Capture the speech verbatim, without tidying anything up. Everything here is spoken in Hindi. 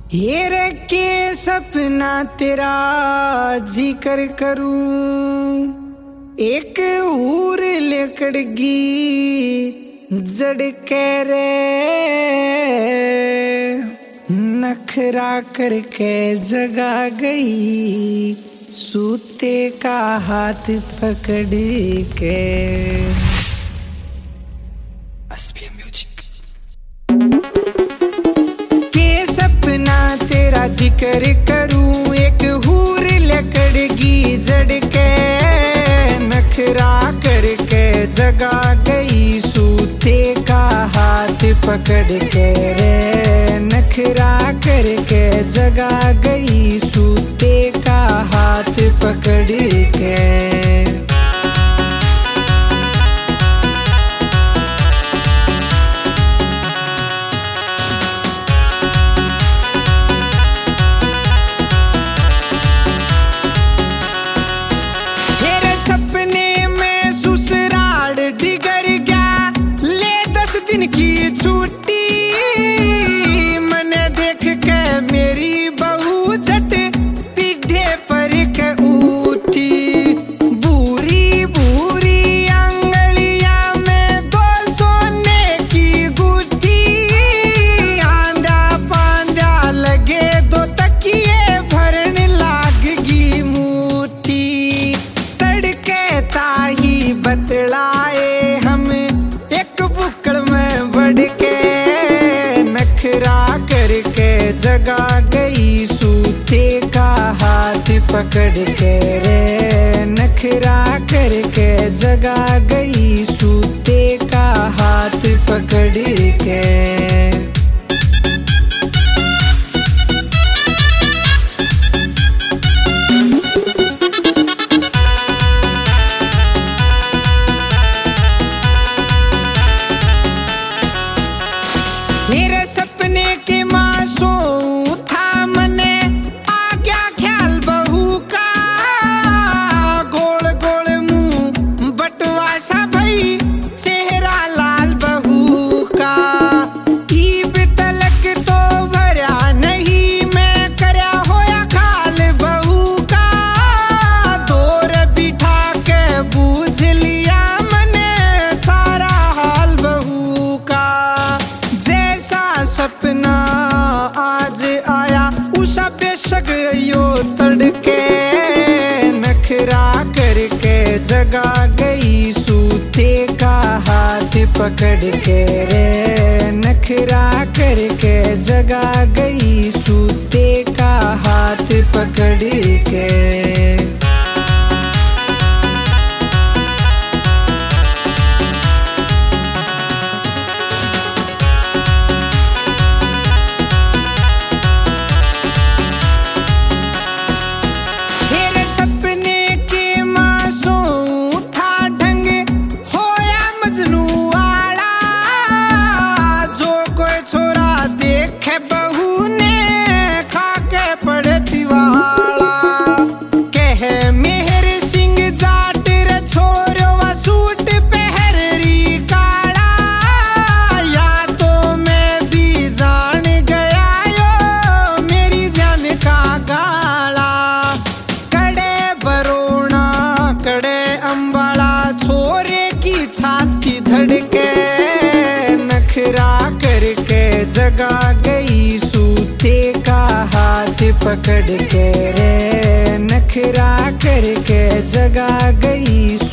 ये रे के सपना तेरा जिक्र करूं, एक हूर लकड़गी जड़ के रे नखरा करके जगा गई, सूते का हाथ पकड़ के। तेरा जिक्र करूं, एक हूर लकड़गी जड़ के नखरा करके जगा गई, सूते का हाथ पकड़ के रे नखरा करके जगा गई, सूते का हाथ पकड़ के। की छुट्टी मने देख के मेरी बहू झट पीढ़े पर के उठी, बूरी बूरी आंगलियां में दो सोने की गुठी, आंधा पांधा लगे दो तकिए भरन लागगी मुट्ठी, तड़के ताही बतलाए हम एक बुक्कड़ में बढ़ के नखरा करके जगा गई, सूते का हाथ पकड़ के रे नखरा करके जगा गई, सूते का हाथ पकड़ के। मेरे सपने के मासूम था मने आ गया ख्याल बहू का, गोल गोल मुंह बटवा सा भई चेहरा लाल बहू का, ईब तलक तो भरा नहीं मैं करया होया खाल बहू का, दौर बिठा के बूझ लिया मने सारा हाल बहू का। जैसा सपना आज आया उसा बेशक यो तड़के नखरा करके जगा गई, सूते का हाथ पकड़ के रे नखरा करके जगा गई, सूते का हाथ पकड़ के। छाती धड़के नखरा करके जगा गई, सूते का हाथ पकड़ के रे नखरा करके जगा गई,